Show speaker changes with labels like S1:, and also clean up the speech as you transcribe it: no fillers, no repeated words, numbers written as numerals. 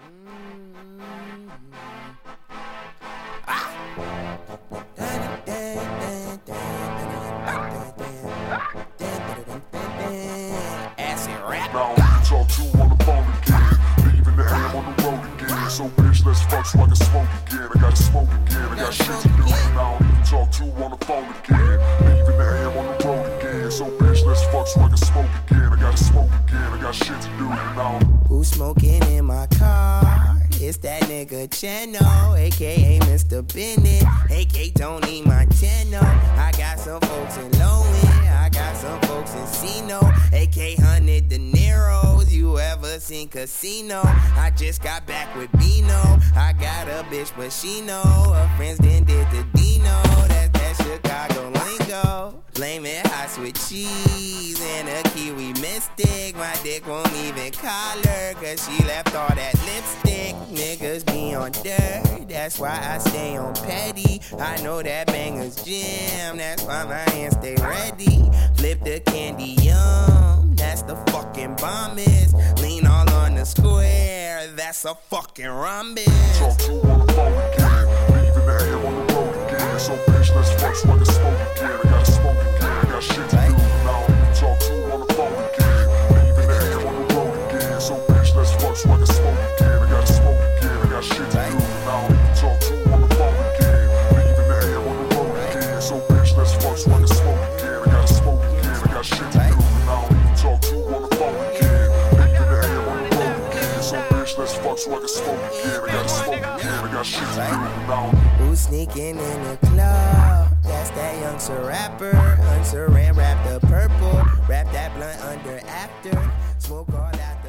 S1: Acid rap.
S2: Now you talk to on the phone again. Leaving the ham on the road again. So bitch, let's fuck so I can smoke again. I gotta smoke again. I got shit to do. Now you talk to on the phone again. Leaving the ham on the road again. So bitch, let's fuck so I can smoke again. I gotta smoke again. I got shit to do. Now
S1: who's smoking in my car? It's that nigga Cheno, aka Mr. Bennett, aka Tony Montano. I got some folks in Low End, I got some folks in Sino, aka 100 De Niro's. You ever seen Casino? I just got back with Bino. I got a bitch, but she know her friends then did the Dino. That's that Chicago lingo. Blame it hot with cheese and a kiwi mystic. My dick won't even call her, cause she left all that lipstick. Niggas be on dirt, that's why I stay on petty. I know that banger's jam, that's why my hands stay ready. Flip the candy yum, that's the fucking bomb is. Lean all on the square, that's a fucking rhombus.
S2: talk to on the phone again. Leaving the ham on the road again. So bitch, let's fuck so I can smoke again. I gotta smoke again. I got shit to do. Now you talk to on the phone again. Leaving the ham on the road again. So bitch, let's fuck so I can smoke again. I gotta smoke again. I got shit to do. Now you talk to on the phone again. Leaving the ham on the road again. So bitch, let's fuck so I can smoke again. I gotta smoke again. I got shit to do. Now you talk to on the phone again. Leaving the ham on the road again. So bitch, let's fuck so I can smoke again. I gotta smoke again. I got shit to do. Now
S1: who's sneaking in the club? That's that youngster rapper. Unsaran, rap the purple. Wrap that blunt under after. Smoke all out the